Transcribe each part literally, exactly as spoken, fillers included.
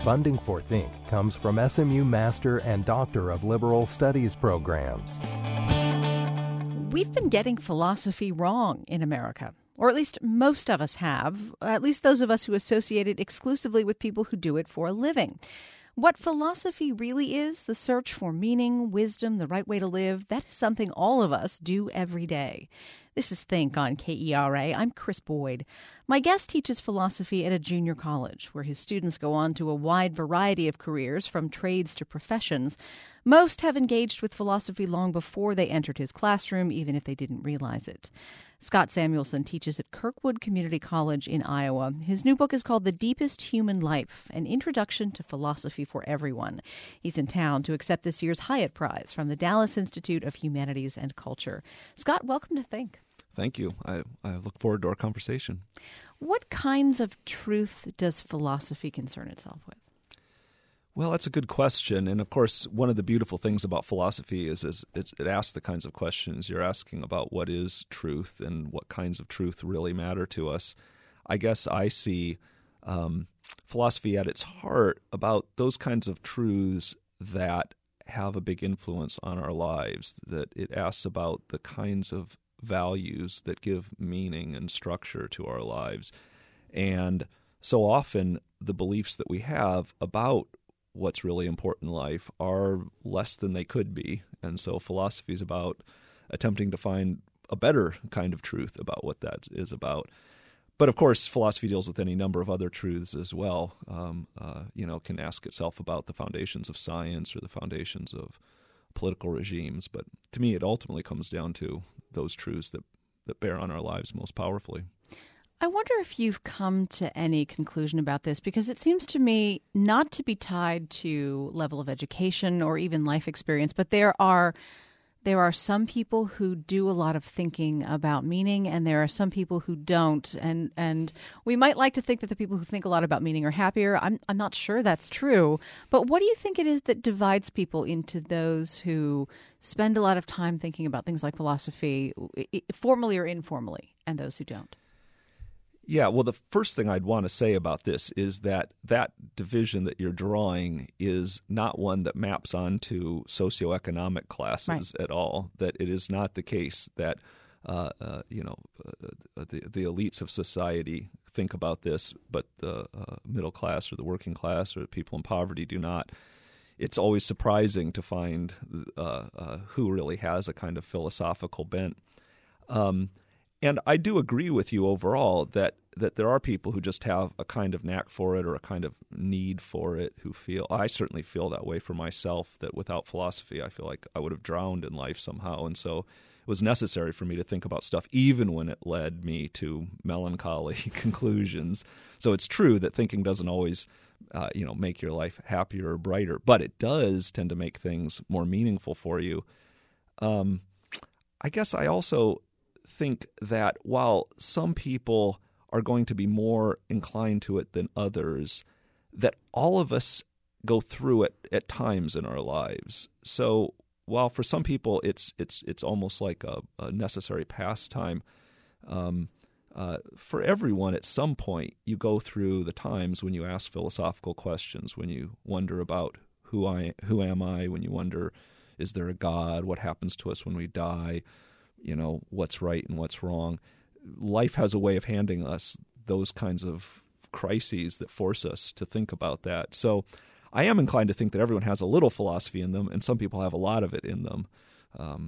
Funding for Think comes from S M U Master and Doctor of Liberal Studies programs. We've been getting philosophy wrong in America, or at least most of us have, at least those of us who associate it exclusively with people who do it for a living. What philosophy really is, the search for meaning, wisdom, the right way to live, that is something all of us do every day. This is Think on K E R A. I'm Chris Boyd. My guest teaches philosophy at a junior college, where his students go on to a wide variety of careers, from trades to professions. Most have engaged with philosophy long before they entered his classroom, even if they didn't realize it. Scott Samuelson teaches at Kirkwood Community College in Iowa. His new book is called The Deepest Human Life, An Introduction to Philosophy for Everyone. He's in town to accept this year's Hyatt Prize from the Dallas Institute of Humanities and Culture. Scott, welcome to Think. Thank you. I, I look forward to our conversation. What kinds of truth does philosophy concern itself with? Well, that's a good question. And of course, one of the beautiful things about philosophy is, is it's, it asks the kinds of questions you're asking about what is truth and what kinds of truth really matter to us. I guess I see um, philosophy at its heart about those kinds of truths that have a big influence on our lives, that it asks about the kinds of values that give meaning and structure to our lives. And so often the beliefs that we have about what's really important in life are less than they could be. And so philosophy is about attempting to find a better kind of truth about what that is about. But of course, philosophy deals with any number of other truths as well. Um, uh, you know, can ask itself about the foundations of science or the foundations of political regimes. But to me, it ultimately comes down to those truths that, that bear on our lives most powerfully. I wonder if you've come to any conclusion about this, because it seems to me not to be tied to level of education or even life experience, but there are there are some people who do a lot of thinking about meaning, and there are some people who don't. And and we might like to think that the people who think a lot about meaning are happier. I'm I'm not sure that's true. But what do you think it is that divides people into those who spend a lot of time thinking about things like philosophy, formally or informally, and those who don't? Yeah, well, the first thing I'd want to say about this is that that division that you're drawing is not one that maps onto socioeconomic classes right. at all, that it is not the case that uh, uh, you know uh, the, the elites of society think about this, but the uh, middle class or the working class or people in poverty do not. It's always surprising to find uh, uh, who really has a kind of philosophical bent. Um And I do agree with you overall that, that there are people who just have a kind of knack for it or a kind of need for it, who feel – I certainly feel that way for myself, that without philosophy I feel like I would have drowned in life somehow. And so it was necessary for me to think about stuff even when it led me to melancholy conclusions. So it's true that thinking doesn't always uh, you know, make your life happier or brighter, but it does tend to make things more meaningful for you. Um, I guess I also – think that while some people are going to be more inclined to it than others, that all of us go through it at times in our lives. So while for some people it's it's it's almost like a, a necessary pastime, um, uh, for everyone at some point you go through the times when you ask philosophical questions, when you wonder about who I who am I, when you wonder, is there a God? What happens to us when we die? You know, what's right and what's wrong. Life has a way of handing us those kinds of crises that force us to think about that. So I am inclined to think that everyone has a little philosophy in them, and some people have a lot of it in them. Um,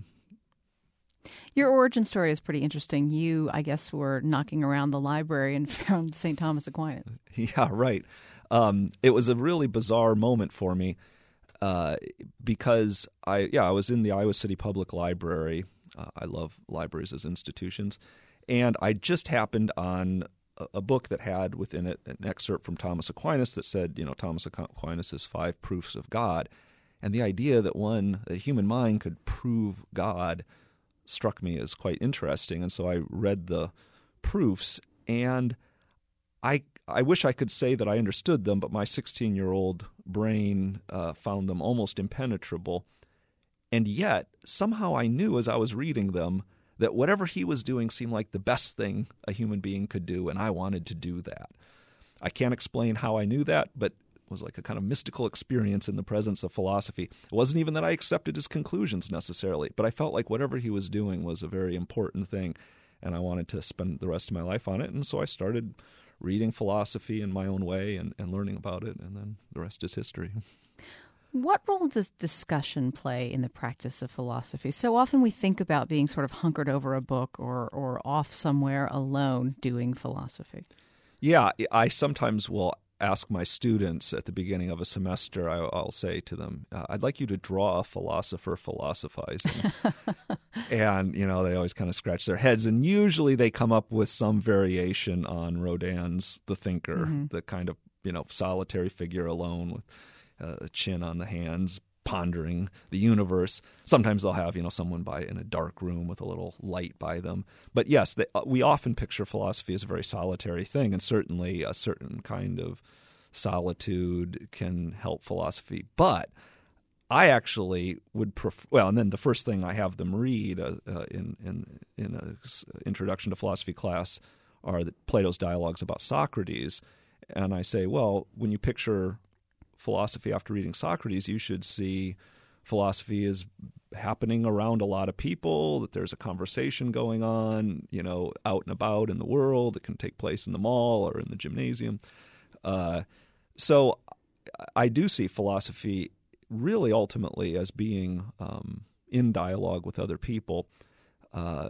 Your origin story is pretty interesting. You, I guess, were knocking around the library and found Saint Thomas Aquinas. Yeah, right. Um, it was a really bizarre moment for me uh, because I, yeah, I was in the Iowa City Public Library. Uh, I love libraries as institutions. And I just happened on a, a book that had within it an excerpt from Thomas Aquinas that said, you know, Thomas Aquinas' Five Proofs of God. And the idea that one, the human mind could prove God struck me as quite interesting. And so I read the proofs, and I I wish I could say that I understood them, but my sixteen-year-old brain uh, found them almost impenetrable. And yet, somehow I knew as I was reading them that whatever he was doing seemed like the best thing a human being could do, and I wanted to do that. I can't explain how I knew that, but was like a kind of mystical experience in the presence of philosophy. It wasn't even that I accepted his conclusions necessarily, but I felt like whatever he was doing was a very important thing, and I wanted to spend the rest of my life on it. And so I started reading philosophy in my own way and, and learning about it, and then the rest is history. What role does discussion play in the practice of philosophy? So often we think about being sort of hunkered over a book or, or off somewhere alone doing philosophy. Yeah, I sometimes will ask my students at the beginning of a semester, I, I'll say to them, uh, I'd like you to draw a philosopher philosophizing. And, you know, they always kind of scratch their heads. And usually they come up with some variation on Rodin's The Thinker, mm-hmm. the kind of, you know, solitary figure alone with uh, a chin on the hands, pondering the universe. Sometimes they'll have, you know, someone by in a dark room with a little light by them. But yes, they, uh, we often picture philosophy as a very solitary thing, and certainly a certain kind of solitude can help philosophy. But I actually would prefer, well, and then the first thing I have them read uh, uh, in in in an introduction to philosophy class are the, Plato's dialogues about Socrates, and I say, well, when you picture philosophy after reading Socrates, you should see philosophy is happening around a lot of people, that there's a conversation going on, you know, out and about in the world. It can take place in the mall or in the gymnasium. Uh, so I do see philosophy really ultimately as being um, in dialogue with other people. Uh,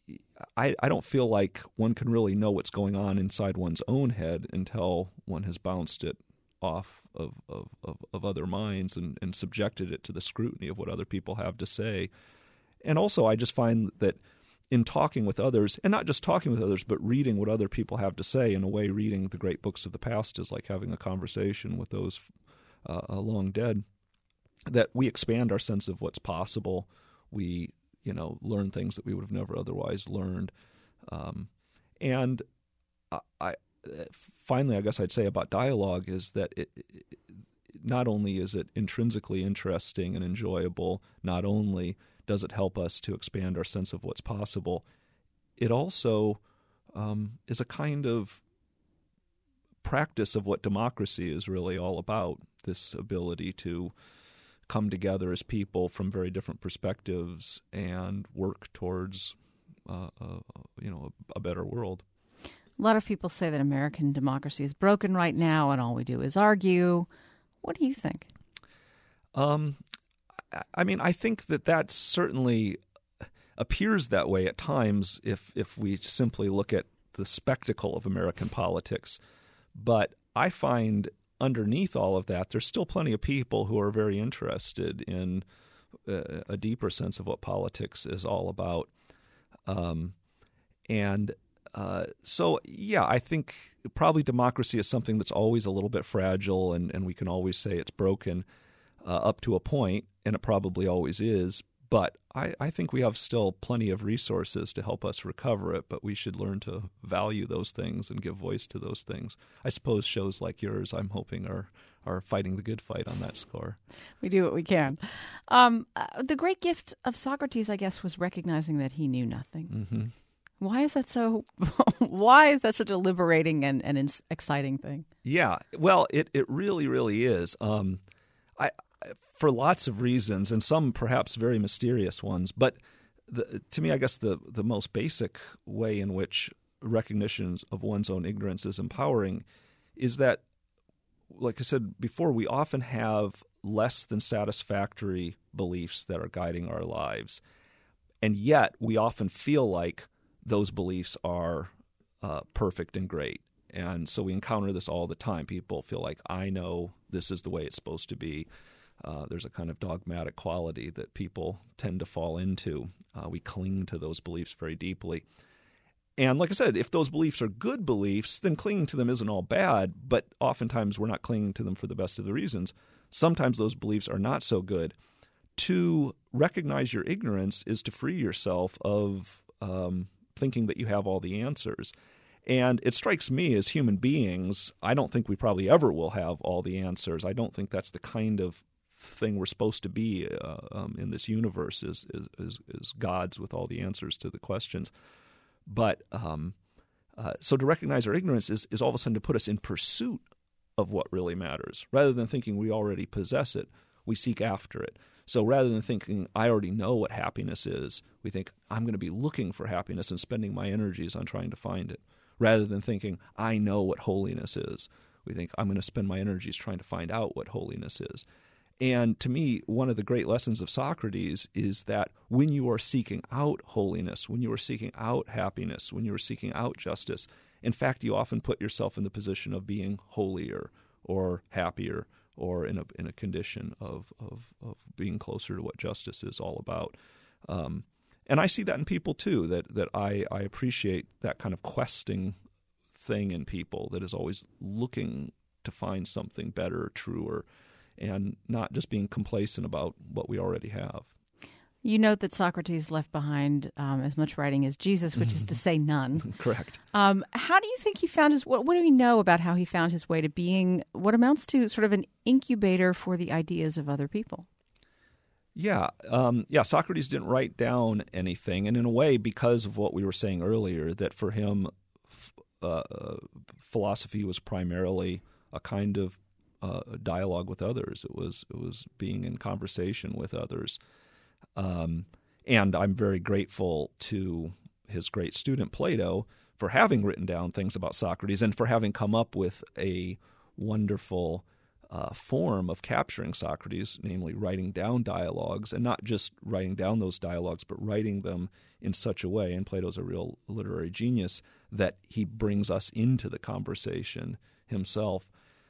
I, I don't feel like one can really know what's going on inside one's own head until one has bounced it off of, of, of, of other minds and, and subjected it to the scrutiny of what other people have to say. And also I just find that in talking with others, and not just talking with others, but reading what other people have to say, in a way reading the great books of the past is like having a conversation with those uh, long dead, that we expand our sense of what's possible. We, you know, learn things that we would have never otherwise learned. Um, and I, I Finally, I guess I'd say about dialogue is that it, it, not only is it intrinsically interesting and enjoyable, not only does it help us to expand our sense of what's possible, it also um, is a kind of practice of what democracy is really all about, this ability to come together as people from very different perspectives and work towards uh, uh, you know, a, a better world. A lot of people say that American democracy is broken right now and all we do is argue. What do you think? Um, I mean, I think that that certainly appears that way at times if if we simply look at the spectacle of American politics. But I find underneath all of that, there's still plenty of people who are very interested in a, a deeper sense of what politics is all about. Um, and Uh, so, yeah, I think probably democracy is something that's always a little bit fragile, and, and we can always say it's broken uh, up to a point, and it probably always is. But I, I think we have still plenty of resources to help us recover it, but we should learn to value those things and give voice to those things. I suppose shows like yours, I'm hoping, are, are fighting the good fight on that score. We do what we can. Um, uh, the great gift of Socrates, I guess, was recognizing that he knew nothing. Mm-hmm. Why is that so? Why is that such a liberating and, and exciting thing? Yeah, well, it, it really, really is. Um, I, for lots of reasons, and some perhaps very mysterious ones. But the, to me, I guess the the most basic way in which recognition of one's own ignorance is empowering is that, like I said before, we often have less than satisfactory beliefs that are guiding our lives, and yet we often feel like those beliefs are uh, perfect and great. And so we encounter this all the time. People feel like, I know this is the way it's supposed to be. Uh, there's a kind of dogmatic quality that people tend to fall into. Uh, we cling to those beliefs very deeply. And like I said, if those beliefs are good beliefs, then clinging to them isn't all bad, but oftentimes we're not clinging to them for the best of the reasons. Sometimes those beliefs are not so good. To recognize your ignorance is to free yourself of um, thinking that you have all the answers. And it strikes me as human beings, I don't think we probably ever will have all the answers. I don't think that's the kind of thing we're supposed to be uh, um, in this universe is, is, is gods with all the answers to the questions. But um, uh, so to recognize our ignorance is, is all of a sudden to put us in pursuit of what really matters. Rather than thinking we already possess it, we seek after it. So rather than thinking, I already know what happiness is, we think, I'm going to be looking for happiness and spending my energies on trying to find it. Rather than thinking, I know what holiness is, we think, I'm going to spend my energies trying to find out what holiness is. And to me, one of the great lessons of Socrates is that when you are seeking out holiness, when you are seeking out happiness, when you are seeking out justice, in fact, you often put yourself in the position of being holier or happier or in a in a condition of, of, of being closer to what justice is all about. Um, and I see that in people, too, that, that I, I appreciate that kind of questing thing in people that is always looking to find something better, truer, and not just being complacent about what we already have. You note that Socrates left behind um, as much writing as Jesus, which is to say none. Correct. Um, how do you think he found his, what, what do we know about how he found his way to being what amounts to sort of an incubator for the ideas of other people? Yeah, um, yeah. Socrates didn't write down anything, and in a way, because of what we were saying earlier, that for him, uh, philosophy was primarily a kind of uh, dialogue with others. It was it was being in conversation with others. Um, and I'm very grateful to his great student Plato for having written down things about Socrates and for having come up with a wonderful uh, form of capturing Socrates, namely writing down dialogues, and not just writing down those dialogues, but writing them in such a way, and Plato's a real literary genius, that he brings us into the conversation himself.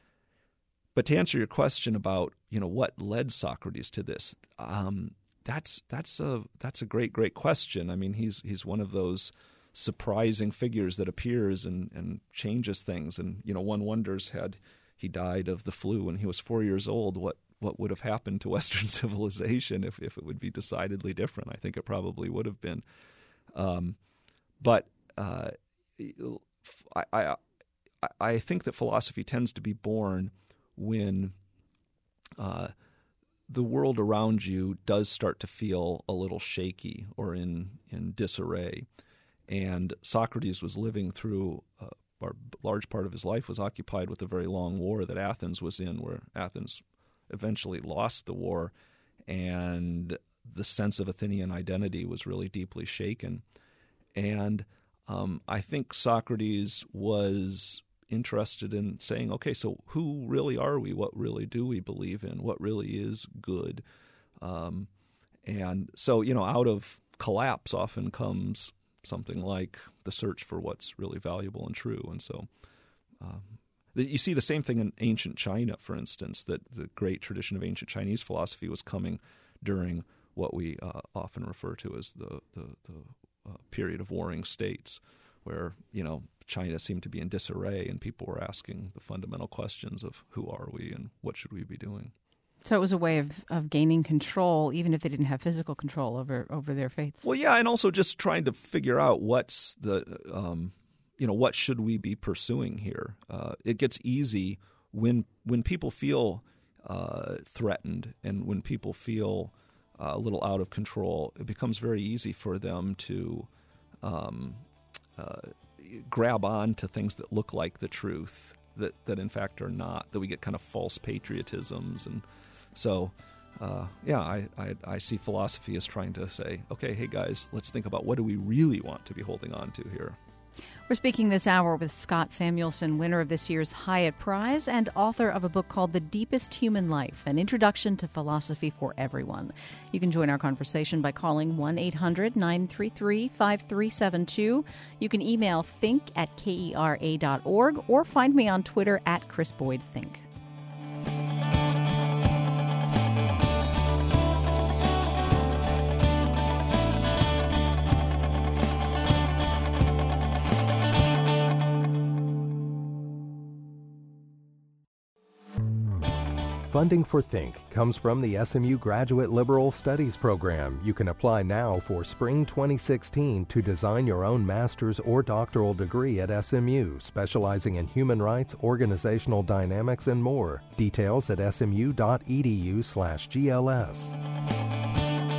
But to answer your question about, you know, what led Socrates to this, um, That's that's a that's a great great question. I mean, he's he's one of those surprising figures that appears and, and changes things. And you know, one wonders, had he died of the flu when he was four years old, what what would have happened to Western civilization if, if it would be decidedly different? I think it probably would have been. Um, but uh, I, I I think that philosophy tends to be born when Uh, the world around you does start to feel a little shaky or in, in disarray. And Socrates was living through uh, a large part of his life was occupied with a very long war that Athens was in, where Athens eventually lost the war, and the sense of Athenian identity was really deeply shaken. And um, I think Socrates was interested in saying, okay, so who really are we? What really do we believe in? What really is good? Um, and so, you know, out of collapse often comes something like the search for what's really valuable and true. And so um, you see the same thing in ancient China, for instance, that the great tradition of ancient Chinese philosophy was coming during what we uh, often refer to as the, the, the uh, period of warring states, where, you know, China seemed to be in disarray and people were asking the fundamental questions of who are we and what should we be doing. So it was a way of, of gaining control, even if they didn't have physical control over, over their faiths. Well, yeah, and also just trying to figure out what's the, um, you know, what should we be pursuing here? Uh, it gets easy when when people feel uh, threatened and when people feel uh, a little out of control. It becomes very easy for them to um, uh, grab on to things that look like the truth, that, that in fact are not, that we get kind of false patriotisms. And so, uh, yeah, I, I, I see philosophy as trying to say, okay, hey guys, let's think about what do we really want to be holding on to here. We're speaking this hour with Scott Samuelson, winner of this year's Hyatt Prize and author of a book called The Deepest Human Life, An Introduction to Philosophy for Everyone. You can join our conversation by calling one eight hundred nine three three five three seven two. You can email think at kera dot org or find me on Twitter at Chris Boyd Think. Funding for Think comes from the S M U Graduate Liberal Studies Program. You can apply now for spring twenty sixteen to design your own master's or doctoral degree at S M U, specializing in human rights, organizational dynamics, and more. Details at smu.edu slash GLS.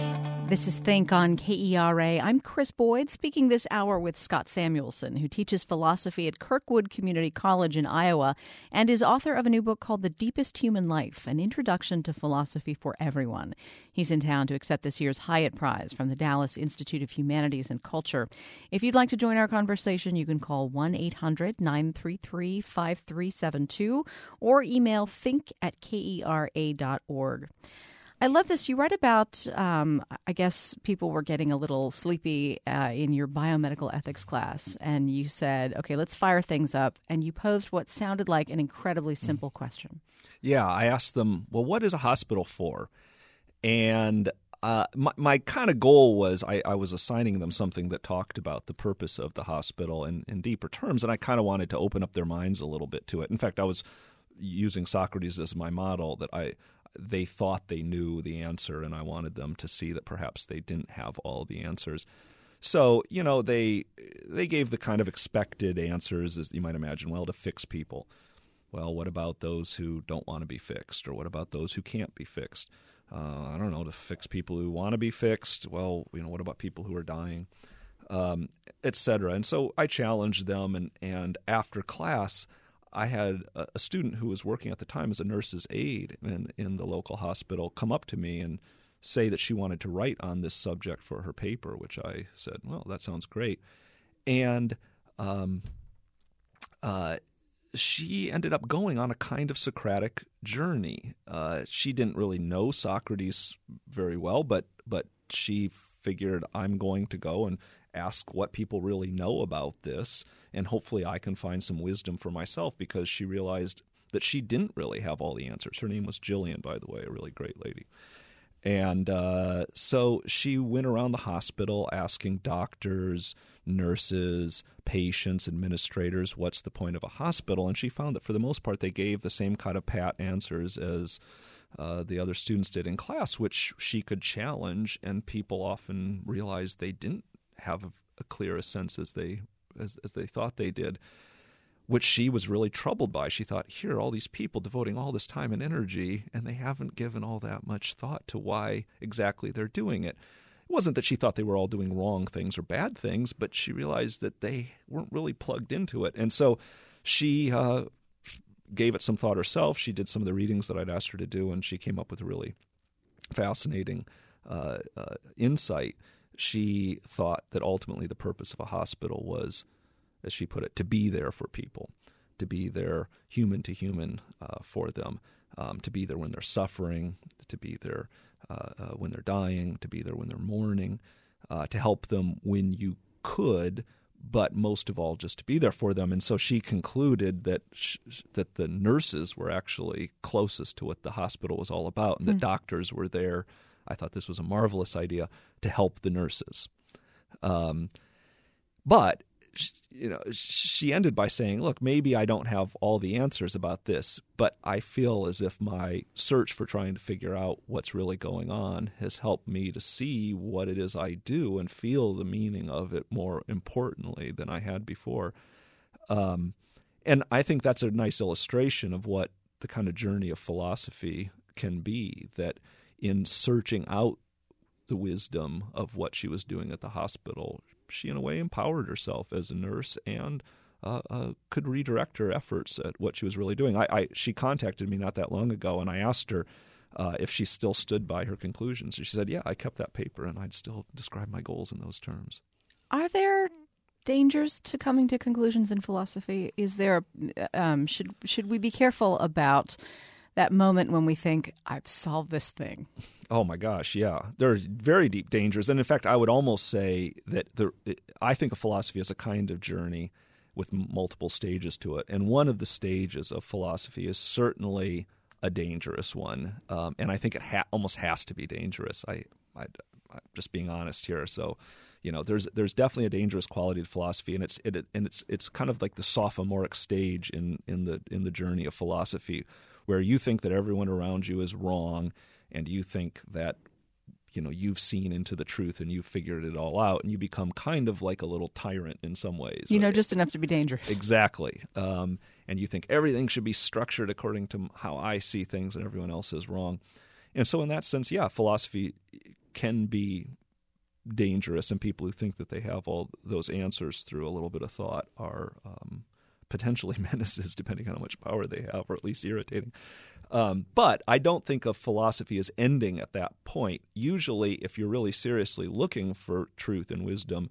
This is Think on K E R A. I'm Chris Boyd, speaking this hour with Scott Samuelson, who teaches philosophy at Kirkwood Community College in Iowa and is author of a new book called The Deepest Human Life, An Introduction to Philosophy for Everyone. He's in town to accept this year's Hyatt Prize from the Dallas Institute of Humanities and Culture. If you'd like to join our conversation, you can call one eight hundred nine three three five three seven two or email think at kera dot org. I love this. You write about, um, I guess people were getting a little sleepy uh, in your biomedical ethics class, and you said, okay, let's fire things up, and you posed what sounded like an incredibly simple question. Yeah, I asked them, well, what is a hospital for? And uh, my, my kind of goal was I, I was assigning them something that talked about the purpose of the hospital in, in deeper terms, and I kind of wanted to open up their minds a little bit to it. In fact, I was using Socrates as my model, that I they thought they knew the answer, and I wanted them to see that perhaps they didn't have all the answers. So, you know, they they gave the kind of expected answers, as you might imagine, well, to fix people. Well, what about those who don't want to be fixed? Or what about those who can't be fixed? Uh, I don't know, to fix people who want to be fixed. Well, you know, what about people who are dying, um, et cetera? And so I challenged them, and, and after class, I had a student who was working at the time as a nurse's aide in, in the local hospital come up to me and say that she wanted to write on this subject for her paper, which I said, well, that sounds great. And um, uh, she ended up going on a kind of Socratic journey. Uh, she didn't really know Socrates very well, but but she figured, I'm going to go and ask what people really know about this, and hopefully I can find some wisdom for myself, because she realized that she didn't really have all the answers. Her name was Jillian, by the way, a really great lady. And uh, so she went around the hospital asking doctors, nurses, patients, administrators, what's the point of a hospital? And she found that for the most part they gave the same kind of pat answers as uh, the other students did in class, which she could challenge, and people often realized they didn't have a, a clear a sense as they as, as they thought they did, which she was really troubled by. She thought, here are all these people devoting all this time and energy, and they haven't given all that much thought to why exactly they're doing it. It wasn't that she thought they were all doing wrong things or bad things, but she realized that they weren't really plugged into it. And so she uh, gave it some thought herself. She did some of the readings that I'd asked her to do, and she came up with a really fascinating uh, uh, insight. She thought that ultimately the purpose of a hospital was, as she put it, to be there for people, to be there human to human uh, for them, um, to be there when they're suffering, to be there uh, uh, when they're dying, to be there when they're mourning, uh, to help them when you could, but most of all just to be there for them. And so she concluded that sh- that the nurses were actually closest to what the hospital was all about, and mm. the doctors were there. I thought this was a marvelous idea, to help the nurses. Um, but, you know, she ended by saying, look, maybe I don't have all the answers about this, but I feel as if my search for trying to figure out what's really going on has helped me to see what it is I do and feel the meaning of it more importantly than I had before. Um, and I think that's a nice illustration of what the kind of journey of philosophy can be, that in searching out the wisdom of what she was doing at the hospital, she in a way empowered herself as a nurse and uh, uh, could redirect her efforts at what she was really doing. I, I she contacted me not that long ago, and I asked her uh, if she still stood by her conclusions. And she said, yeah, I kept that paper, and I'd still describe my goals in those terms. Are there dangers to coming to conclusions in philosophy? Is there um, should should we be careful about that moment when we think, I've solved this thing? Oh, my gosh, yeah. There's very deep dangers. And in fact, I would almost say that the, I think of philosophy as a kind of journey with multiple stages to it. And one of the stages of philosophy is certainly a dangerous one. Um, and I think it ha- almost has to be dangerous. I, I, I'm just being honest here. So, you know, there's there's definitely a dangerous quality to philosophy, and it's it, and it's it's kind of like the sophomoric stage in, in the in the journey of philosophy, where you think that everyone around you is wrong, and you think that, you know, you've seen into the truth and you've figured it all out, and you become kind of like a little tyrant in some ways. You right? know just enough to be dangerous. Exactly. Um, and you think everything should be structured according to how I see things and everyone else is wrong. And so in that sense, yeah, philosophy can be dangerous, and people who think that they have all those answers through a little bit of thought are um, potentially menaces, depending on how much power they have, or at least irritating. Um, but I don't think of philosophy as ending at that point. Usually, if you're really seriously looking for truth and wisdom,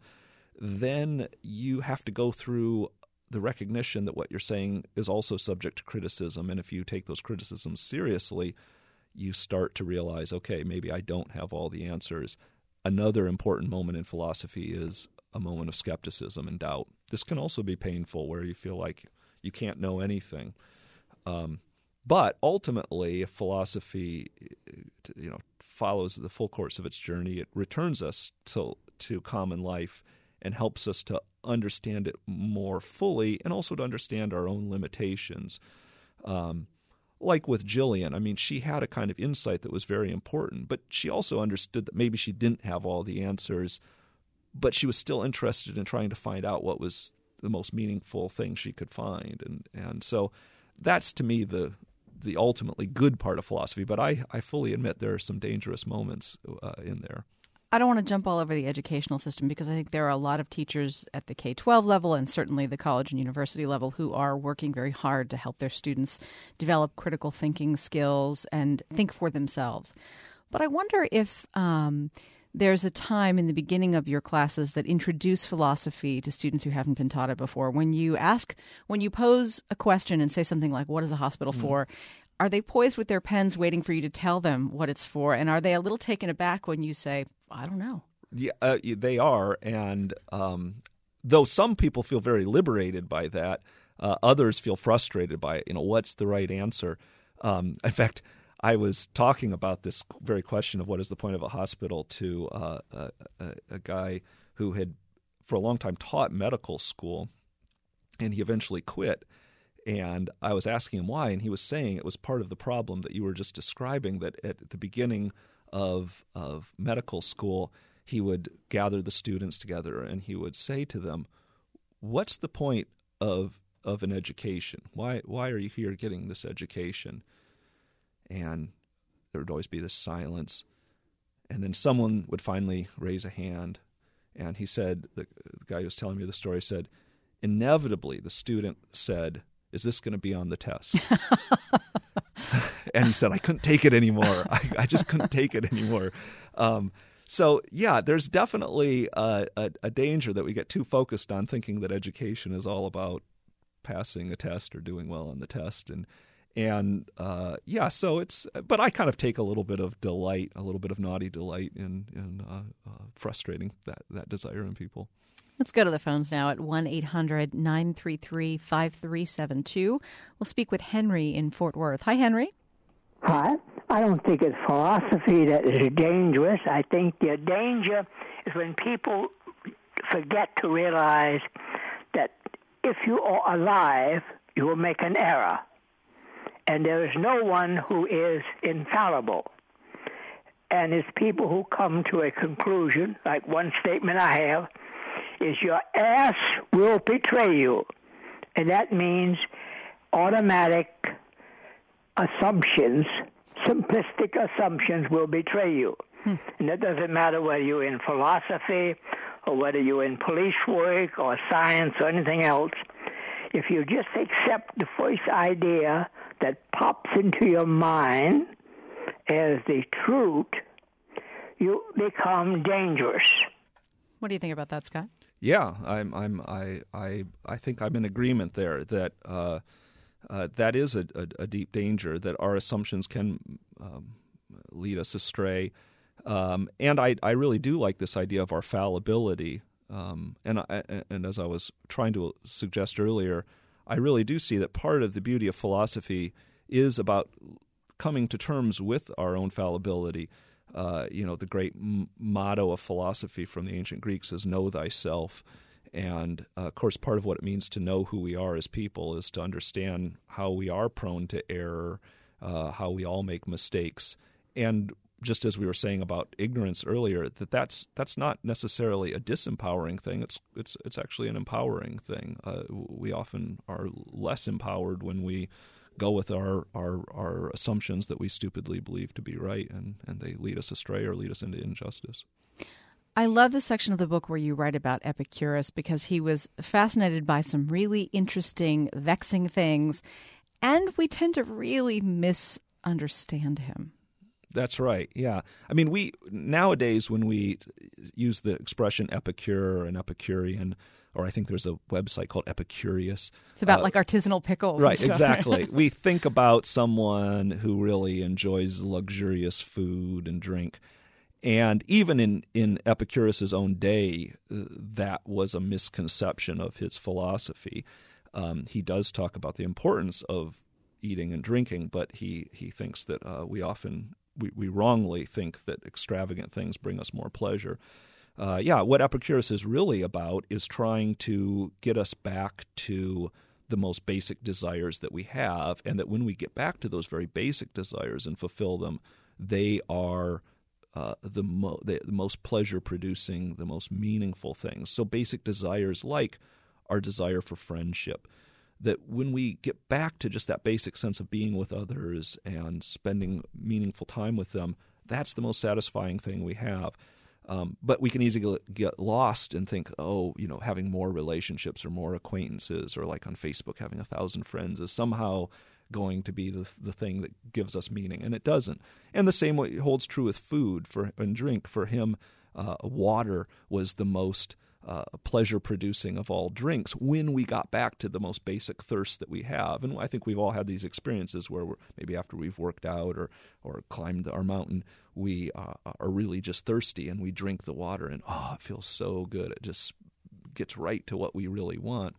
then you have to go through the recognition that what you're saying is also subject to criticism. And if you take those criticisms seriously, you start to realize, okay, maybe I don't have all the answers. Another important moment in philosophy is a moment of skepticism and doubt. This can also be painful, where you feel like you can't know anything. Um, but ultimately, if philosophy, you know, follows the full course of its journey, it returns us to to common life and helps us to understand it more fully, and also to understand our own limitations. Um, like with Jillian, I mean, she had a kind of insight that was very important, but she also understood that maybe she didn't have all the answers, but she was still interested in trying to find out what was the most meaningful thing she could find. And and so that's, to me, the the ultimately good part of philosophy. But I, I fully admit there are some dangerous moments uh, in there. I don't want to jump all over the educational system, because I think there are a lot of teachers at the K twelve level and certainly the college and university level who are working very hard to help their students develop critical thinking skills and think for themselves. But I wonder if um, there's a time in the beginning of your classes that introduce philosophy to students who haven't been taught it before. When you ask, when you pose a question and say something like, what is a hospital mm. for? Are they poised with their pens waiting for you to tell them what it's for? And are they a little taken aback when you say, I don't know? Yeah, uh, they are. And um, though some people feel very liberated by that, uh, others feel frustrated by it. You know, what's the right answer? Um, in fact, I was talking about this very question of what is the point of a hospital to uh, a, a, a guy who had for a long time taught medical school, and he eventually quit. And I was asking him why, and he was saying it was part of the problem that you were just describing, that at the beginning of of medical school, he would gather the students together and he would say to them, what's the point of of an education? Why why are you here getting this education? And there would always be this silence. And then someone would finally raise a hand, and he said, the, the guy who was telling me the story said, inevitably the student said, is this going to be on the test? And he said, I couldn't take it anymore. I, I just couldn't take it anymore. Um, so, yeah, there's definitely a, a, a danger that we get too focused on thinking that education is all about passing a test or doing well on the test. And, and uh, yeah, so it's – but I kind of take a little bit of delight, a little bit of naughty delight in, in uh, uh, frustrating that, that desire in people. Let's go to the phones now at one eight hundred nine three three five three seven two. We'll speak with Henry in Fort Worth. Hi, Henry. Hi. I don't think it's philosophy that is dangerous. I think the danger is when people forget to realize that if you are alive, you will make an error. And there is no one who is infallible. And it's people who come to a conclusion, like one statement I have, is your ass will betray you. And that means automatic assumptions, simplistic assumptions will betray you. Hmm. And that doesn't matter whether you're in philosophy or whether you're in police work or science or anything else. If you just accept the first idea that pops into your mind as the truth, you become dangerous. What do you think about that, Scott? Yeah, I'm. I'm. I. I. I think I'm in agreement there that uh, uh, that is a, a, a deep danger. That our assumptions can um, lead us astray, um, and I. I really do like this idea of our fallibility. Um, and I, and as I was trying to suggest earlier, I really do see that part of the beauty of philosophy is about coming to terms with our own fallibility. Uh, you know, the great m- motto of philosophy from the ancient Greeks is know thyself. And, uh, of course, part of what it means to know who we are as people is to understand how we are prone to error, uh, how we all make mistakes. And just as we were saying about ignorance earlier, that that's that's not necessarily a disempowering thing. It's it's it's actually an empowering thing. Uh, we often are less empowered when we go with our, our, our assumptions that we stupidly believe to be right, and, and they lead us astray or lead us into injustice. I love the section of the book where you write about Epicurus because he was fascinated by some really interesting, vexing things, and we tend to really misunderstand him. That's right, yeah. I mean, we nowadays when we use the expression epicure or an Epicurean, or I think there's a website called Epicurious. It's about uh, like artisanal pickles. Right, and stuff. exactly. We think about someone who really enjoys luxurious food and drink. And even in, in Epicurus' own day, uh, that was a misconception of his philosophy. Um, he does talk about the importance of eating and drinking, but he, he thinks that uh, we often, we, we wrongly think that extravagant things bring us more pleasure. Uh, yeah, what Epicurus is really about is trying to get us back to the most basic desires that we have, and that when we get back to those very basic desires and fulfill them, they are uh, the, mo- the, the most pleasure-producing, the most meaningful things. So basic desires like our desire for friendship, that when we get back to just that basic sense of being with others and spending meaningful time with them, that's the most satisfying thing we have. Um, but we can easily get lost and think, oh, you know, having more relationships or more acquaintances, or like on Facebook, having a thousand friends is somehow going to be the the thing that gives us meaning, and it doesn't. And the same way holds true with food for and drink. For him, uh, water was the most uh, pleasure-producing of all drinks when we got back to the most basic thirst that we have. And I think we've all had these experiences where we're, maybe after we've worked out or or climbed our mountain, we uh, are really just thirsty, and we drink the water, and oh, it feels so good. It just gets right to what we really want.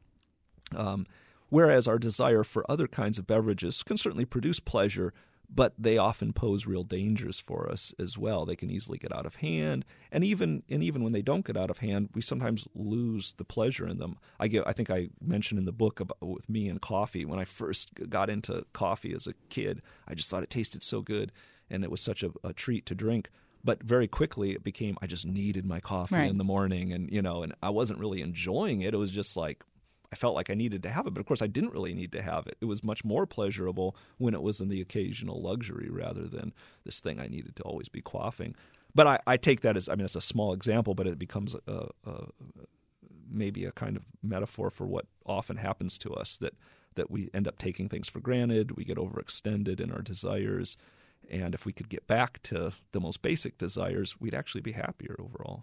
Um, whereas our desire for other kinds of beverages can certainly produce pleasure, but they often pose real dangers for us as well. They can easily get out of hand, and even and even when they don't get out of hand, we sometimes lose the pleasure in them. I get, I think I mentioned in the book about with me and coffee. When I first got into coffee as a kid, I just thought it tasted so good, and it was such a, a treat to drink. But very quickly, it became I just needed my coffee right. in the morning, and you know, and I wasn't really enjoying it. It was just like I felt like I needed to have it, but of course I didn't really need to have it. It was much more pleasurable when it was in the occasional luxury rather than this thing I needed to always be quaffing. But I, I take that as, I mean, it's a small example, but it becomes a, a, maybe a kind of metaphor for what often happens to us, that, that we end up taking things for granted, we get overextended in our desires, and if we could get back to the most basic desires, we'd actually be happier overall.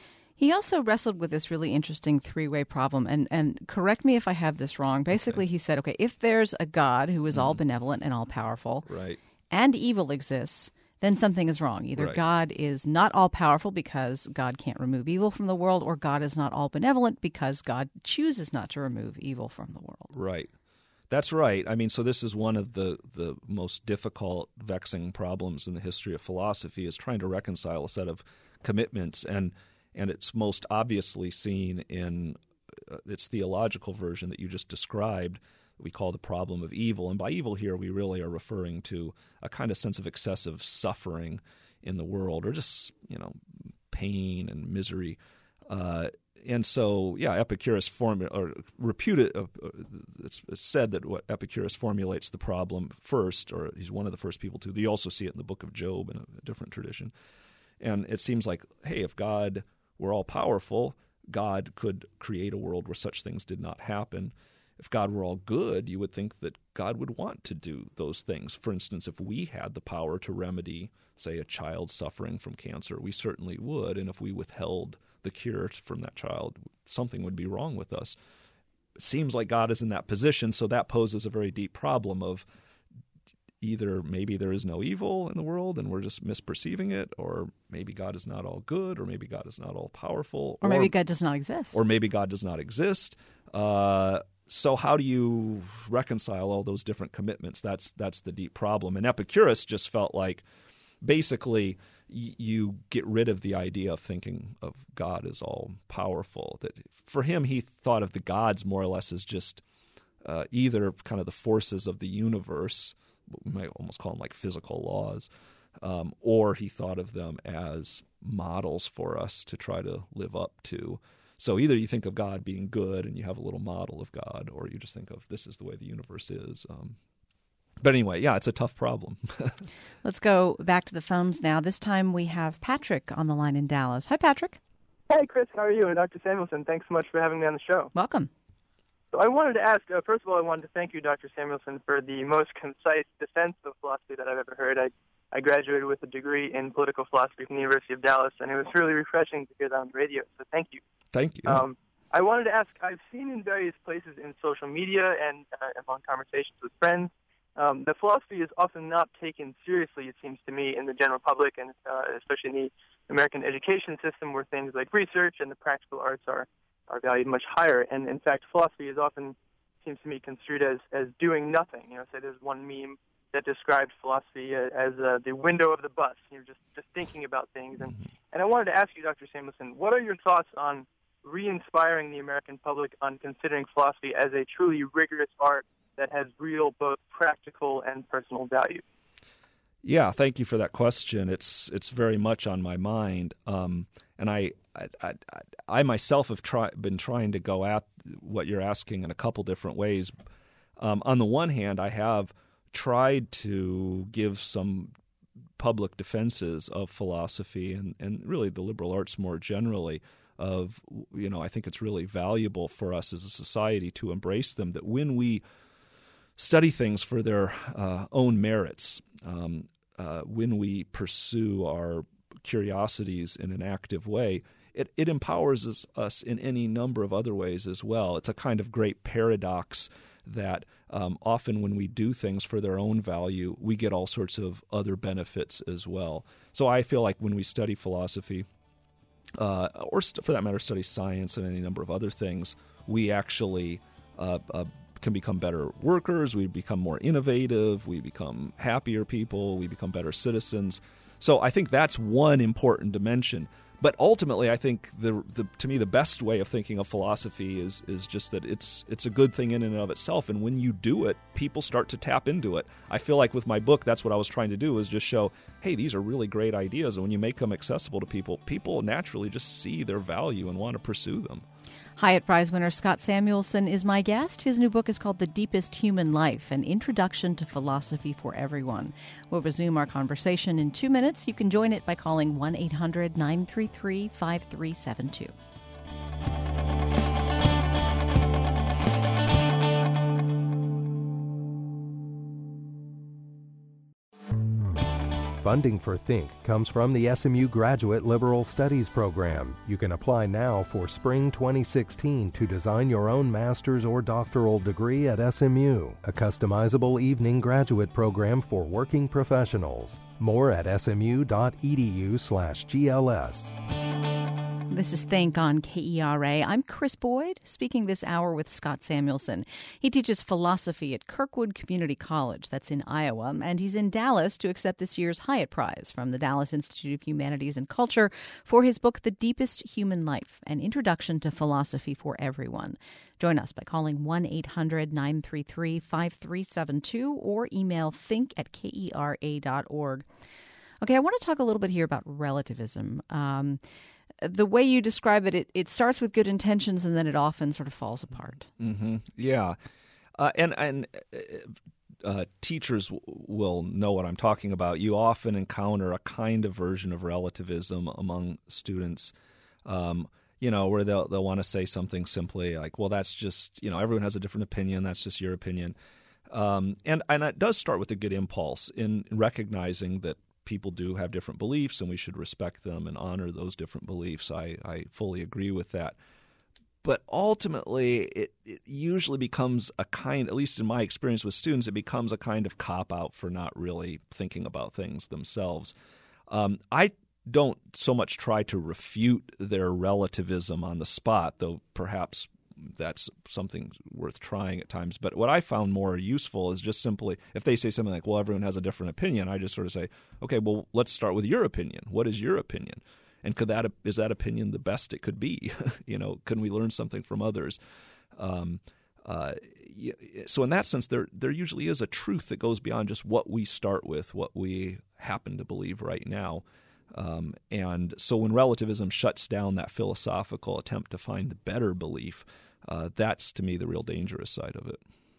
He also wrestled with this really interesting three-way problem, and, and correct me if I have this wrong. Basically, okay. He said, okay, if there's a God who is mm. all benevolent and all powerful, right. and evil exists, then something is wrong. Either right. God is not all powerful because God can't remove evil from the world, or God is not all benevolent because God chooses not to remove evil from the world. Right. That's right. I mean, so this is one of the, the most difficult, vexing problems in the history of philosophy, is trying to reconcile a set of commitments, and And it's most obviously seen in uh, its theological version that you just described, that we call the problem of evil. And by evil here, we really are referring to a kind of sense of excessive suffering in the world, or just, you know, pain and misery. Uh, and so, yeah, Epicurus formu- or reputed, uh, it's, it's said that what Epicurus formulates the problem first, or he's one of the first people to. You also see it in the book of Job in a, a different tradition. And it seems like, hey, if God were all-powerful, God could create a world where such things did not happen. If God were all good, you would think that God would want to do those things. For instance, if we had the power to remedy, say, a child suffering from cancer, we certainly would. And if we withheld the cure from that child, something would be wrong with us. It seems like God is in that position, so that poses a very deep problem of either maybe there is no evil in the world and we're just misperceiving it, or maybe God is not all good, or maybe God is not all powerful. Or, or maybe God does not exist. Or maybe God does not exist. Uh, so how do you reconcile all those different commitments? That's that's the deep problem. And Epicurus just felt like basically y- you get rid of the idea of thinking of God as all powerful. That for him, he thought of the gods more or less as just uh, either kind of the forces of the universe, we might almost call them like physical laws, um, or he thought of them as models for us to try to live up to. So either you think of God being good and you have a little model of God, or you just think of this is the way the universe is. Um, but anyway, yeah, it's a tough problem. Let's go back to the phones now. This time we have Patrick on the line in Dallas. Hi, Patrick. Hey, Chris, how are you? And Doctor Samuelson, thanks so much for having me on the show. Welcome. So I wanted to ask, uh, first of all, I wanted to thank you, Doctor Samuelson, for the most concise defense of philosophy that I've ever heard. I, I graduated with a degree in political philosophy from the University of Dallas, and it was really refreshing to hear that on the radio, so thank you. Thank you. Um, I wanted to ask, I've seen in various places in social media and uh, among conversations with friends, um, that philosophy is often not taken seriously, it seems to me, in the general public, and uh, especially in the American education system, where things like research and the practical arts are, are valued much higher. And in fact, philosophy is often, seems to me, construed as, as doing nothing. You know, say there's one meme that described philosophy as uh, the window of the bus. You're just, just thinking about things. And, and I wanted to ask you, Doctor Samuelson, what are your thoughts on re-inspiring the American public on considering philosophy as a truly rigorous art that has real both practical and personal value? Yeah, thank you for that question. It's it's very much on my mind, um, and I, I, I, I myself have try, been trying to go at what you're asking in a couple different ways. Um, on the one hand, I have tried to give some public defenses of philosophy and, and really the liberal arts more generally. Of you know, I think it's really valuable for us as a society to embrace them. That when we study things for their uh, own merits, um, uh, when we pursue our curiosities in an active way, it, it empowers us, us in any number of other ways as well. It's a kind of great paradox that um, often when we do things for their own value, we get all sorts of other benefits as well. So I feel like when we study philosophy, uh, or st- for that matter, study science and any number of other things, we actually uh, uh, can become better workers, we become more innovative, we become happier people, we become better citizens. So I think that's one important dimension. But ultimately, I think the, the to me the best way of thinking of philosophy is is just that it's it's a good thing in and of itself. And when you do it, people start to tap into it. I feel like with my book, that's what I was trying to do, is just show, hey, these are really great ideas. And when you make them accessible to people, people naturally just see their value and want to pursue them. Hyatt Prize winner Scott Samuelson is my guest. His new book is called The Deepest Human Life, An Introduction to Philosophy for Everyone. We'll resume our conversation in two minutes. You can join it by calling one eight hundred nine three three five three seven two. Funding for Think comes from the S M U Graduate Liberal Studies Program. You can apply now for spring twenty sixteen to design your own master's or doctoral degree at S M U, a customizable evening graduate program for working professionals. More at smu.edu slash GLS. This is Think on K E R A. I'm Chris Boyd, speaking this hour with Scott Samuelson. He teaches philosophy at Kirkwood Community College, that's in Iowa, and he's in Dallas to accept this year's Hyatt Prize from the Dallas Institute of Humanities and Culture for his book, The Deepest Human Life, An Introduction to Philosophy for Everyone. Join us by calling one eight hundred nine three three five three seven two or email think at k e r a dot org. Okay, I want to talk a little bit here about relativism. Um, the way you describe it, it, it starts with good intentions and then it often sort of falls apart. Mm-hmm. Yeah. Uh, and and uh, teachers w- will know what I'm talking about. You often encounter a kind of version of relativism among students, um, you know, where they'll, they'll want to say something simply like, well, that's just, you know, everyone has a different opinion. That's just your opinion. Um, and, and it does start with a good impulse in recognizing that people do have different beliefs and we should respect them and honor those different beliefs. I, I fully agree with that. But ultimately, it, it usually becomes a kind, at least in my experience with students, it becomes a kind of cop-out for not really thinking about things themselves. Um, I don't so much try to refute their relativism on the spot, though perhaps that's something worth trying at times. But what I found more useful is just simply, if they say something like, well, everyone has a different opinion, I just sort of say, okay, well, let's start with your opinion. What is your opinion? And could that is that opinion the best it could be? you know, can we learn something from others? Um, uh, so in that sense, there there usually is a truth that goes beyond just what we start with, what we happen to believe right now. Um, and so when relativism shuts down that philosophical attempt to find the better belief, Uh, that's, to me, the real dangerous side of it.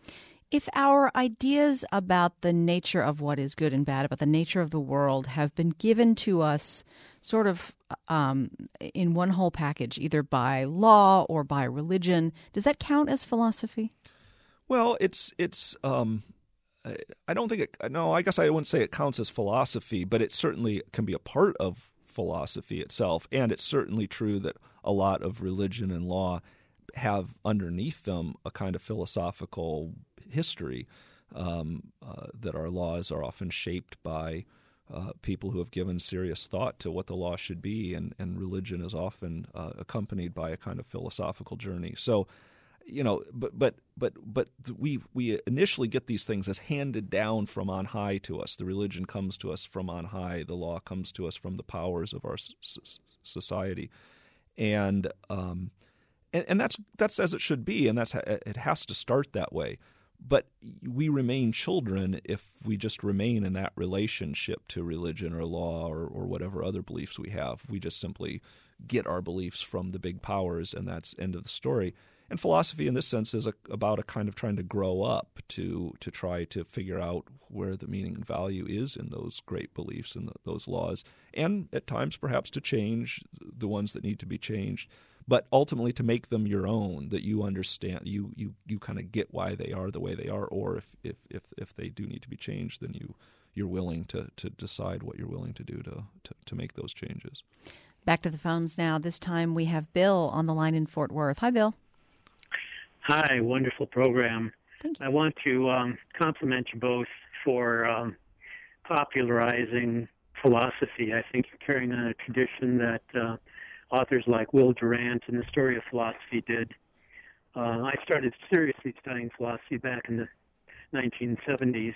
If our ideas about the nature of what is good and bad, about the nature of the world, have been given to us sort of um, in one whole package, either by law or by religion, does that count as philosophy? Well, it's it's. Um, I don't think it. No, I guess I wouldn't say it counts as philosophy, but it certainly can be a part of philosophy itself, and it's certainly true that a lot of religion and law have underneath them a kind of philosophical history, um, uh, that our laws are often shaped by uh, people who have given serious thought to what the law should be, and, and religion is often uh, accompanied by a kind of philosophical journey. So, you know, but but but but we we initially get these things as handed down from on high to us. The religion comes to us from on high. The law comes to us from the powers of our s- society, and um, and, and that's that's as it should be, and that's it has to start that way. But we remain children if we just remain in that relationship to religion or law or, or whatever other beliefs we have. We just simply get our beliefs from the big powers, and that's end of the story. And philosophy in this sense is a, about a kind of trying to grow up to to try to figure out where the meaning and value is in those great beliefs and the, those laws, and at times perhaps to change the ones that need to be changed, but ultimately to make them your own, that you understand, you you, you kind of get why they are the way they are, or if, if, if, if they do need to be changed, then you, you're willing to, to decide what you're willing to do to, to, to make those changes. Back to the phones now. This time we have Bill on the line in Fort Worth. Hi, Bill. Hi, wonderful program. Thank you. I want to um, compliment you both for um, popularizing philosophy. I think you're carrying on a tradition that uh, authors like Will Durant and the Story of Philosophy did. Uh, I started seriously studying philosophy back in the nineteen seventies,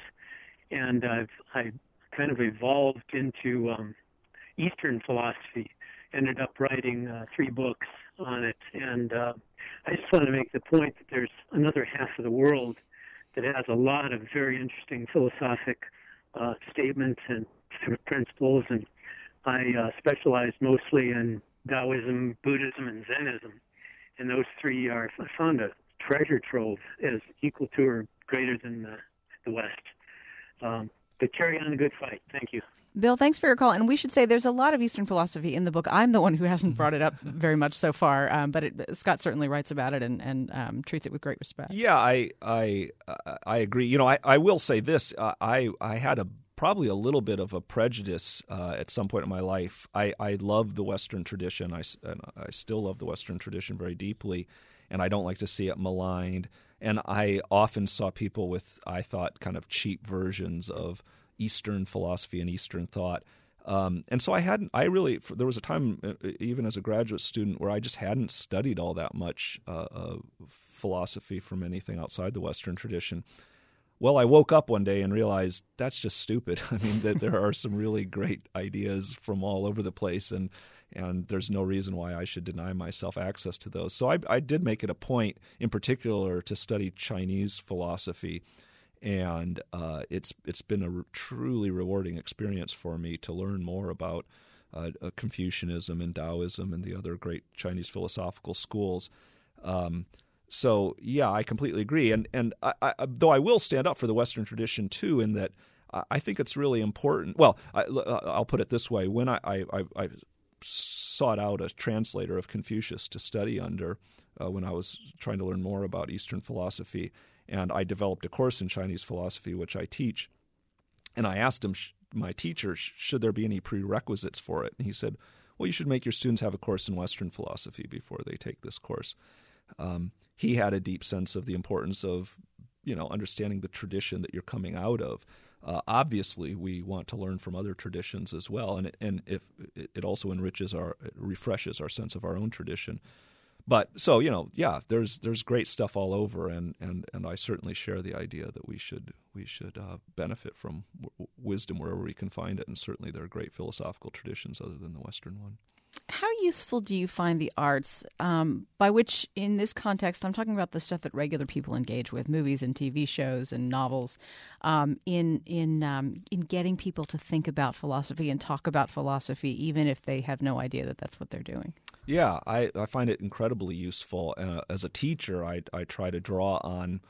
and I've I kind of evolved into um, Eastern philosophy. Ended up writing uh, three books on it, and uh, I just want to make the point that there's another half of the world that has a lot of very interesting philosophic uh, statements and principles, and I uh, specialize mostly in Taoism, Buddhism, and Zenism, and those three are, I found a treasure trove as equal to or greater than the, the West. Um, but carry on a good fight. Thank you. Bill, thanks for your call. And we should say there's a lot of Eastern philosophy in the book. I'm the one who hasn't brought it up very much so far, um, but it, Scott certainly writes about it and, and um, treats it with great respect. Yeah, I I I agree. You know, I, I will say this. Uh, I I had a probably a little bit of a prejudice uh, at some point in my life. I, I love the Western tradition. I, and I still love the Western tradition very deeply, and I don't like to see it maligned. And I often saw people with, I thought, kind of cheap versions of Eastern philosophy and Eastern thought. Um, and so I hadn't, I really, for, there was a time, uh, even as a graduate student, where I just hadn't studied all that much uh, uh, philosophy from anything outside the Western tradition. Well, I woke up one day and realized that's just stupid. I mean, that there are some really great ideas from all over the place, and and there's no reason why I should deny myself access to those. So I, I did make it a point, in particular, to study Chinese philosophy. And uh, it's it's been a re- truly rewarding experience for me to learn more about uh, uh, Confucianism and Taoism and the other great Chinese philosophical schools. Um, so yeah, I completely agree. And and I, I, though I will stand up for the Western tradition too, in that I think it's really important. Well, I, I'll put it this way: when I, I, I sought out a translator of Confucius to study under, uh, when I was trying to learn more about Eastern philosophy. And I developed a course in Chinese philosophy, which I teach. And I asked him, my teacher, should there be any prerequisites for it? And he said, well, you should make your students have a course in Western philosophy before they take this course. Um, he had a deep sense of the importance of, you know, understanding the tradition that you're coming out of. Uh, obviously, we want to learn from other traditions as well. And, it, and if it also enriches our, it refreshes our sense of our own tradition. But so, you know, yeah, there's there's great stuff all over, and, and, and I certainly share the idea that we should we should uh, benefit from w- wisdom wherever we can find it, and certainly there are great philosophical traditions other than the Western one. How useful do you find the arts, um, by which in this context I'm talking about the stuff that regular people engage with, movies and T V shows and novels, um, in in um, in getting people to think about philosophy and talk about philosophy, even if they have no idea that that's what they're doing? Yeah, I, I find it incredibly useful. Uh, as a teacher, I, I try to draw on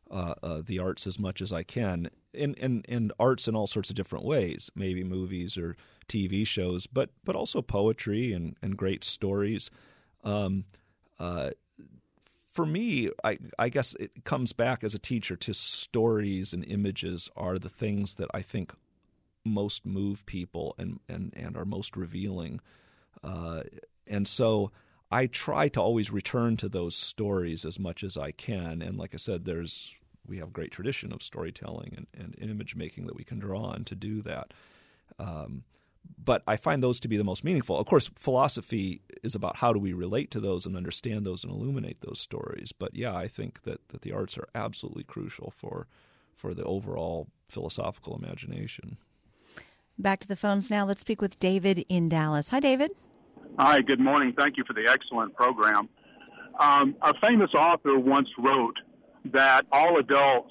uh, uh, the arts as much as I can, and, and and arts in all sorts of different ways, maybe movies or T V shows, but but also poetry and, and great stories. Um, uh, for me, I, I guess it comes back as a teacher to stories and images are the things that I think most move people and, and, and are most revealing. Uh, and so I try to always return to those stories as much as I can. And like I said, there's we have great tradition of storytelling and, and image making that we can draw on to do that. Um, but I find those to be the most meaningful. Of course, philosophy is about how do we relate to those and understand those and illuminate those stories. But yeah, I think that, that the arts are absolutely crucial for for the overall philosophical imagination. Back to the phones now. Let's speak with David in Dallas. Hi, David. Hi, good morning. Thank you for the excellent program. Um, a famous author once wrote that all adults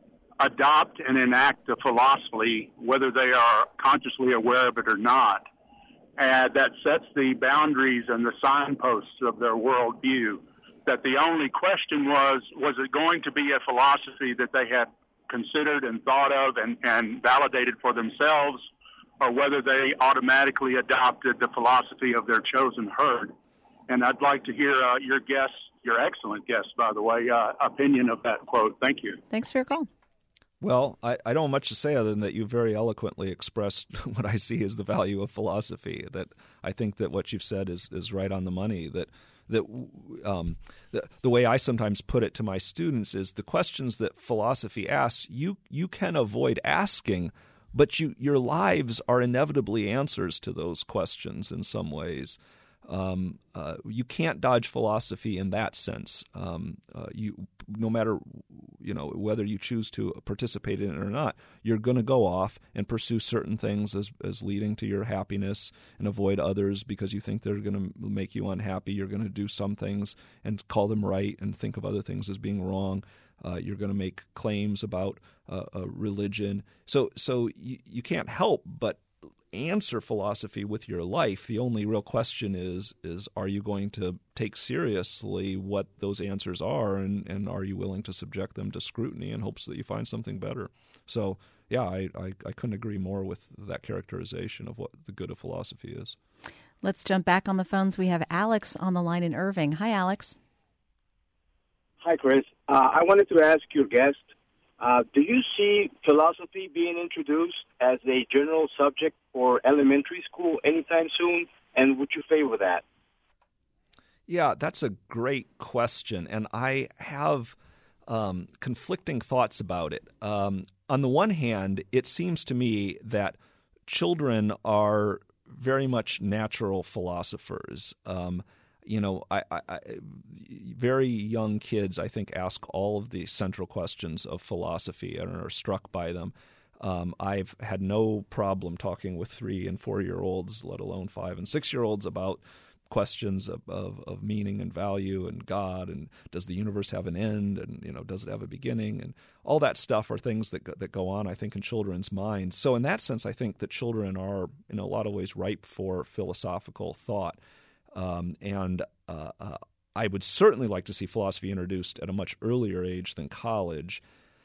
adopt and enact a philosophy, whether they are consciously aware of it or not, and that sets the boundaries and the signposts of their worldview. That the only question was, was it going to be a philosophy that they had considered and thought of and, and validated for themselves, or whether they automatically adopted the philosophy of their chosen herd. And I'd like to hear uh, your guest, your excellent guest, by the way, uh, opinion of that quote. Thank you. Thanks for your call. Well, I, I don't have much to say other than that you very eloquently expressed what I see as the value of philosophy. That I think that what you've said is, is right on the money. That that um, the, the way I sometimes put it to my students is the questions that philosophy asks, you you can avoid asking, but you your lives are inevitably answers to those questions in some ways. Um, uh, you can't dodge philosophy in that sense. Um, uh, you, no matter you know whether you choose to participate in it or not, you're going to go off and pursue certain things as as leading to your happiness and avoid others because you think they're going to make you unhappy. You're going to do some things and call them right and think of other things as being wrong. Uh, you're going to make claims about uh, a religion. So, so you, you can't help but answer philosophy with your life. The only real question is, is are you going to take seriously what those answers are, and, and are you willing to subject them to scrutiny in hopes that you find something better? So, yeah, I, I, I couldn't agree more with that characterization of what the good of philosophy is. Let's jump back on the phones. We have Alex on the line in Irving. Hi, Alex. Hi, Chris. Uh, I wanted to ask your guest, uh, do you see philosophy being introduced as a general subject for elementary school anytime soon, and would you favor that? Yeah, that's a great question, and I have um, conflicting thoughts about it. Um, on the one hand, it seems to me that children are very much natural philosophers. Um You know, I, I, I, very young kids, I think, ask all of the central questions of philosophy and are struck by them. Um, I've had no problem talking with three- and four-year-olds, let alone five- and six-year-olds, about questions of, of, of meaning and value and God and does the universe have an end and, you know, does it have a beginning? And all that stuff are things that go, that go on, I think, in children's minds. So in that sense, I think that children are, in a lot of ways, ripe for philosophical thought. Um, and uh, uh, I would certainly like to see philosophy introduced at a much earlier age than college.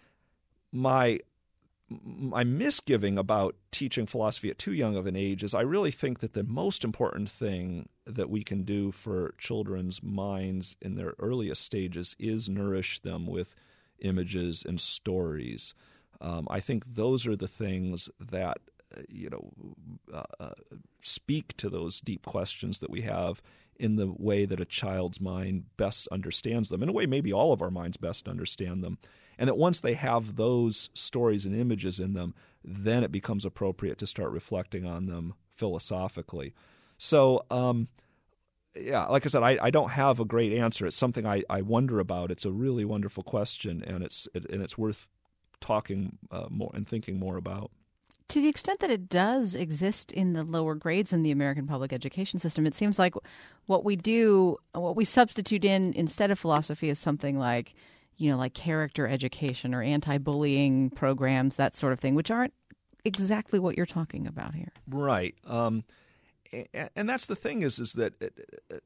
My my misgiving about teaching philosophy at too young of an age is I really think that the most important thing that we can do for children's minds in their earliest stages is nourish them with images and stories. Um, I think those are the things that you know, uh, uh, speak to those deep questions that we have in the way that a child's mind best understands them. In a way, maybe all of our minds best understand them. And that once they have those stories and images in them, then it becomes appropriate to start reflecting on them philosophically. So, um, yeah, like I said, I, I don't have a great answer. It's something I, I wonder about. It's a really wonderful question, and it's it, and it's worth talking uh, more and thinking more about. To the extent that it does exist in the lower grades in the American public education system, it seems like what we do, what we substitute in instead of philosophy is something like, you know, like character education or anti-bullying programs, that sort of thing, which aren't exactly what you're talking about here. Right. Um, and, and that's the thing is, is that it,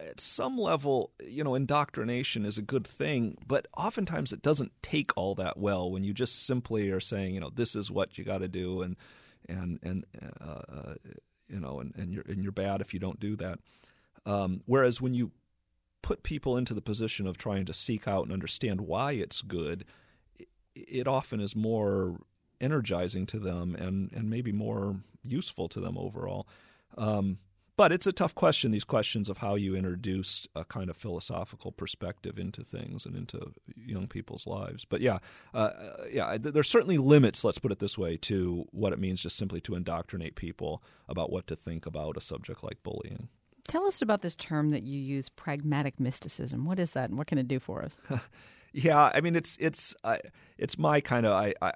at some level, you know, indoctrination is a good thing, but oftentimes it doesn't take all that well when you just simply are saying, you know, this is what you got to do, and and and uh, you know, and, and you're and you're bad if you don't do that. Um, whereas when you put people into the position of trying to seek out and understand why it's good, it, it often is more energizing to them and, and maybe more useful to them overall. Um, but it's a tough question, these questions of how you introduce a kind of philosophical perspective into things and into young people's lives. But yeah, uh, yeah, there's certainly limits, let's put it this way, to what it means just simply to indoctrinate people about what to think about a subject like bullying. Tell us about this term that you use, pragmatic mysticism. What is that, and what can it do for us? Yeah, I mean, it's it's uh, it's my kind of I, I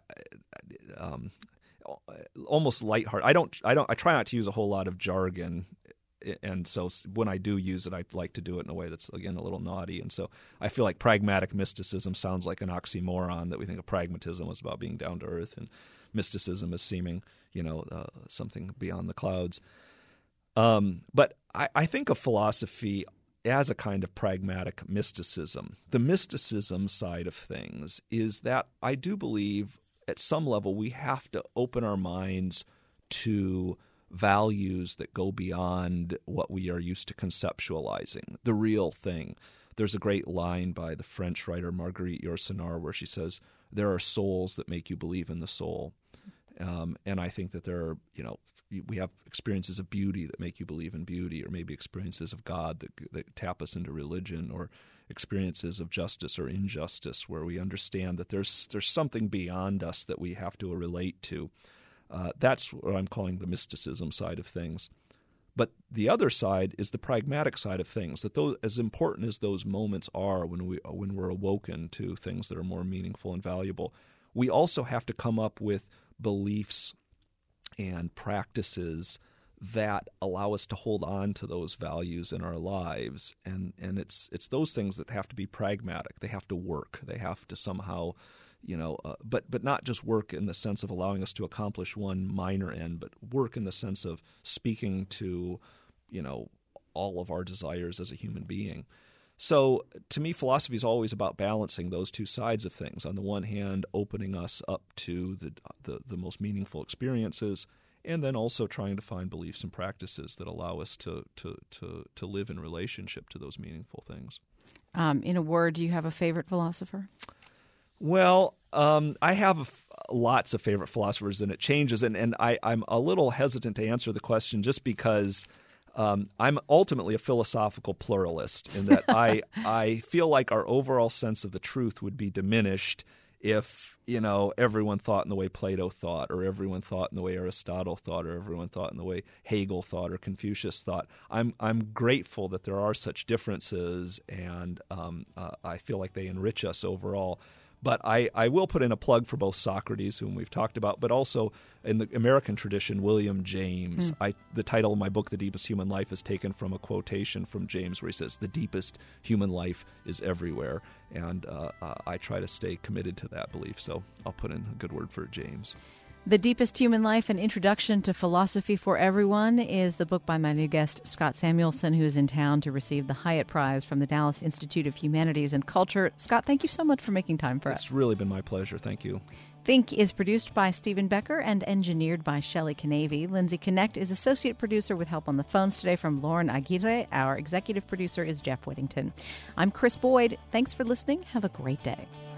um, almost lighthearted. I don't I don't I try not to use a whole lot of jargon, and so when I do use it, I like to do it in a way that's, again, a little naughty. And so I feel like pragmatic mysticism sounds like an oxymoron, that we think of pragmatism as about being down to earth, and mysticism as seeming, you know, uh, something beyond the clouds. Um, but I, I think of philosophy as a kind of pragmatic mysticism. The mysticism side of things is that I do believe at some level we have to open our minds to values that go beyond what we are used to conceptualizing, the real thing. There's a great line by the French writer Marguerite Yourcenar where she says, there are souls that make you believe in the soul. Um, and I think that there are, you know, we have experiences of beauty that make you believe in beauty, or maybe experiences of God that, that tap us into religion, or experiences of justice or injustice where we understand that there's there's something beyond us that we have to relate to. Uh, that's what I'm calling the mysticism side of things. But the other side is the pragmatic side of things, that those, as important as those moments are when, we, when we're awoken to things that are more meaningful and valuable, we also have to come up with beliefs and practices that allow us to hold on to those values in our lives. And and it's it's those things that have to be pragmatic. They have to work. They have to somehow, you know, uh, but but not just work in the sense of allowing us to accomplish one minor end, but work in the sense of speaking to, you know, all of our desires as a human being. So to me, philosophy is always about balancing those two sides of things. On the one hand, opening us up to the, the, the most meaningful experiences, and then also trying to find beliefs and practices that allow us to to to, to live in relationship to those meaningful things. Um, in a word, do you have a favorite philosopher? Well, um, I have a f- lots of favorite philosophers, and it changes. And, and I, I'm a little hesitant to answer the question just because Um, I'm ultimately a philosophical pluralist in that I I feel like our overall sense of the truth would be diminished if, you know, everyone thought in the way Plato thought, or everyone thought in the way Aristotle thought, or everyone thought in the way Hegel thought or Confucius thought. I'm I'm grateful that there are such differences, and um, uh, I feel like they enrich us overall. But I, I will put in a plug for both Socrates, whom we've talked about, but also in the American tradition, William James. Mm. I, the title of my book, The Deepest Human Life, is taken from a quotation from James where he says, the deepest human life is everywhere. And uh, uh, I try to stay committed to that belief, so I'll put in a good word for James. The Deepest Human Life, An Introduction to Philosophy for Everyone, is the book by my new guest, Scott Samuelson, who is in town to receive the Hyatt Prize from the Dallas Institute of Humanities and Culture. Scott, thank you so much for making time for it's us. It's really been my pleasure. Thank you. Think is produced by Stephen Becker and engineered by Shelley Canavy. Lindsay Connect is associate producer with help on the phones today from Lauren Aguirre. Our executive producer is Jeff Whittington. I'm Chris Boyd. Thanks for listening. Have a great day.